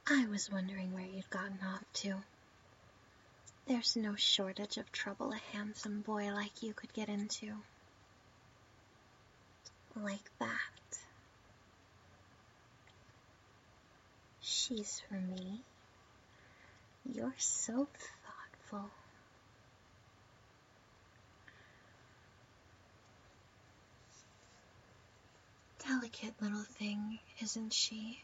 I was wondering where you'd gotten off to. There's no shortage of trouble a handsome boy like you could get into. Like that. She's for me. You're so thoughtful. Delicate little thing, isn't she?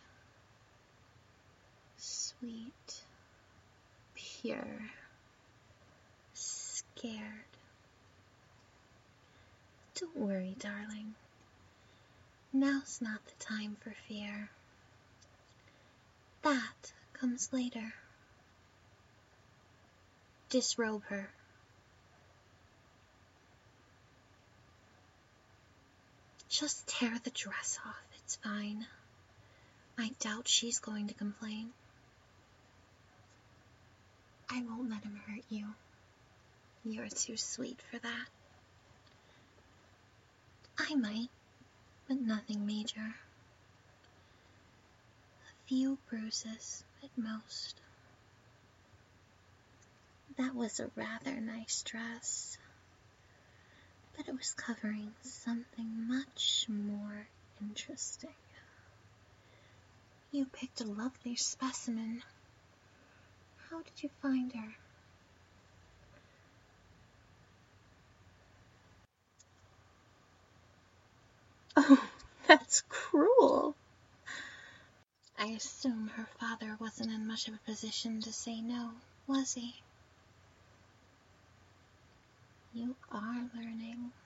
Sweet, pure, scared. Don't worry, darling. Now's not the time for fear. That comes later. Disrobe her. Just tear the dress off, it's fine. I doubt she's going to complain. I won't let him hurt you. You're too sweet for that. I might, but nothing major. A few bruises at most. That was a rather nice dress, but it was covering something much more interesting. You picked a lovely specimen. How did you find her? Oh, that's cruel. I assume her father wasn't in much of a position to say no, was he? You are learning.